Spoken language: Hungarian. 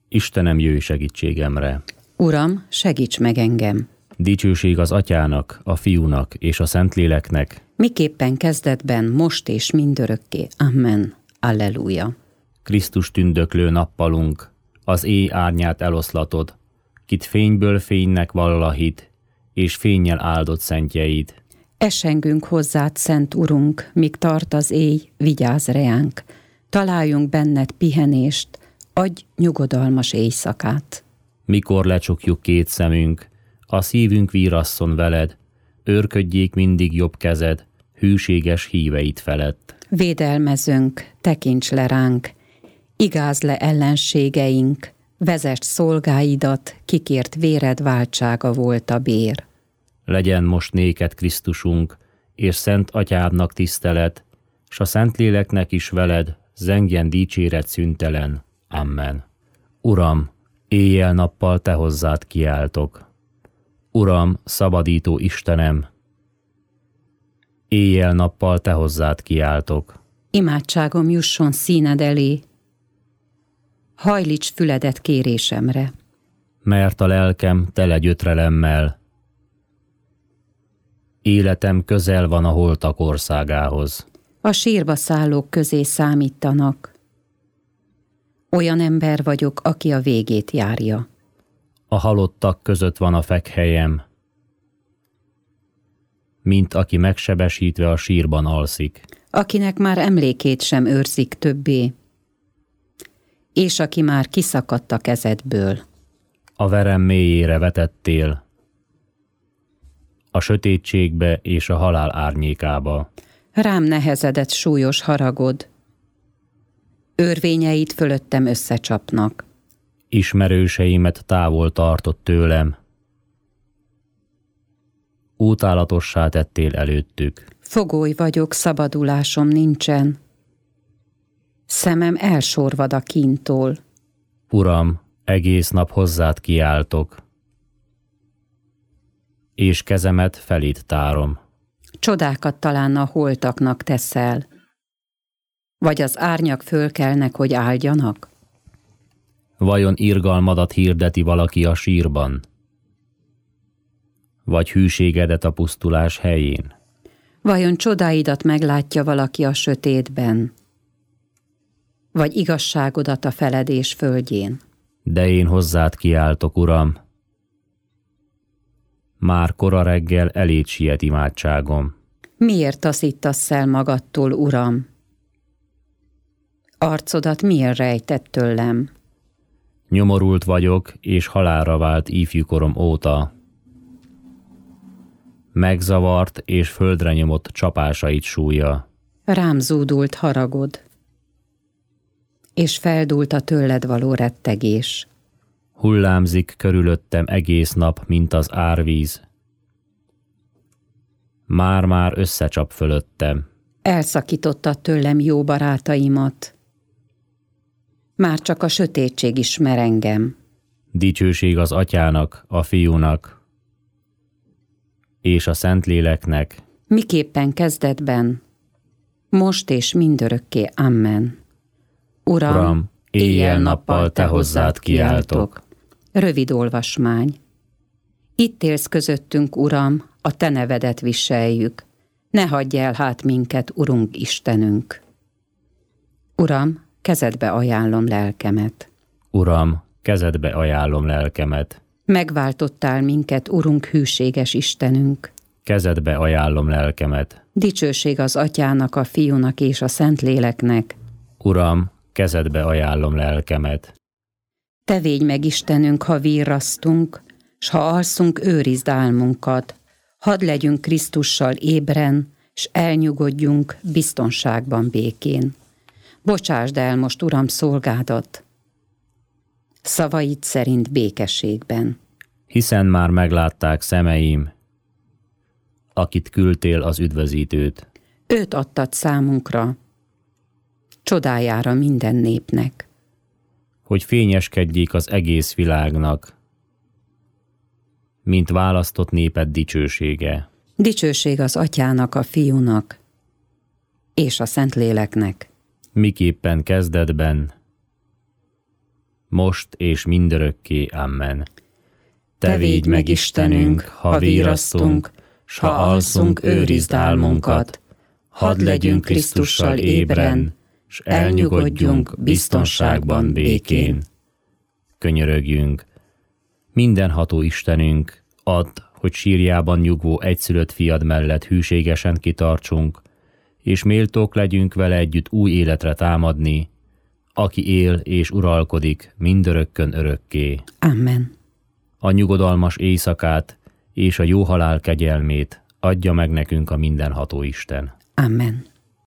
Istenem, jöjj segítségemre! Uram, segíts meg engem! Dicsőség az Atyának, a Fiúnak és a Szentléleknek, miképpen kezdetben, most és mindörökké. Amen. Alleluja. Krisztus tündöklő nappalunk, az éj árnyát eloszlatod, kit fényből fénynek vall a hit, és fénnyel áldott szentjeid. Esengünk hozzád, Szent Urunk, míg tart az éj, vigyázz reánk. Találjunk benned pihenést, adj nyugodalmas éjszakát. Mikor lecsukjuk két szemünk, a szívünk vírasszon veled, őrködjék mindig jobb kezed, hűséges híveit felett. Védelmezőnk, tekints le ránk, igázd le ellenségeink, vezess szolgáidat, kikért véred váltsága volt a bér. Legyen most néked Krisztusunk, és Szent Atyádnak tisztelet, s a Szentléleknek is veled, zengjen dicséret szüntelen. Amen. Uram, éjjel-nappal te hozzád kiáltok. Uram, szabadító Istenem, éjjel-nappal te hozzád kiáltok. Imádságom jusson színed elé, hajlíts füledet kérésemre. Mert a lelkem tele gyötrelemmel, életem közel van a holtak országához. A sírba szállók közé számítanak. Olyan ember vagyok, aki a végét járja. A halottak között van a fekhelyem, mint aki megsebesítve a sírban alszik. Akinek már emlékét sem őrzik többé, és aki már kiszakadt a kezedből. A verem mélyére vetettél, a sötétségbe és a halál árnyékába. Rám nehezedett súlyos haragod, örvényeit fölöttem összecsapnak. Ismerőseimet távol tartott tőlem, utálatossá tettél előttük. Fogoly vagyok, szabadulásom nincsen, szemem elsorvad a kíntól. Uram, egész nap hozzád kiáltok, és kezemet felét tárom. Csodákat talán a holtaknak teszel, vagy az árnyak fölkelnek, hogy áldjanak? Vajon irgalmadat hirdeti valaki a sírban? Vagy hűségedet a pusztulás helyén? Vajon csodáidat meglátja valaki a sötétben? Vagy igazságodat a feledés földjén? De én hozzád kiáltok, Uram. Már kora reggel eléd siet imádságom. Miért taszítasz el magadtól, Uram? Arcodat miért rejtett tőlem? Nyomorult vagyok, és halálra vált ifjúkorom óta. Megzavart és földre nyomott csapásait súlya. Rám zúdult haragod, és feldúlt a tőled való rettegés. Hullámzik körülöttem egész nap, mint az árvíz. Már-már összecsap fölöttem. Elszakítottad tőlem jó barátaimat. Már csak a sötétség ismer engem. Dicsőség az Atyának, a Fiúnak és a Szentléleknek. Miképpen kezdetben, most és mindörökké. Amen. Uram, éjjel-nappal te hozzád kiáltok. Rövid olvasmány. Itt élsz közöttünk, Uram, a te nevedet viseljük. Ne hagyj el hát minket, Urunk Istenünk. Uram, kezedbe ajánlom lelkemet. Uram, kezedbe ajánlom lelkemet. Megváltottál minket, Urunk hűséges Istenünk. Kezedbe ajánlom lelkemet. Dicsőség az Atyának, a Fiúnak és a Szentléleknek. Uram, kezedbe ajánlom lelkemet. Te védj meg, Istenünk, ha virrasztunk, s ha alszunk, őrizd álmunkat. Hadd legyünk Krisztussal ébren, s elnyugodjunk biztonságban, békén. Bocsásd el most, Uram, szolgádat, szavaid szerint békességben. Hiszen már meglátták szemeim, akit küldtél az üdvözítőt. Őt adtad számunkra, csodájára minden népnek. Hogy fényeskedjék az egész világnak, mint választott néped dicsősége. Dicsőség az Atyának, a Fiúnak és a Szentléleknek. Miképpen kezdetben, most és mindörökké. Amen. Te védj meg, Istenünk, ha virrasztunk, s ha alszunk, őrizd álmunkat. Hadd legyünk Krisztussal ébren, s elnyugodjunk biztonságban, békén. Könyörögjünk. Mindenható Istenünk, add, hogy sírjában nyugvó egyszülött fiad mellett hűségesen kitartsunk, és méltók legyünk vele együtt új életre támadni, aki él és uralkodik mindörökkön örökké. Amen. A nyugodalmas éjszakát és a jó halál kegyelmét adja meg nekünk a mindenható Isten. Amen.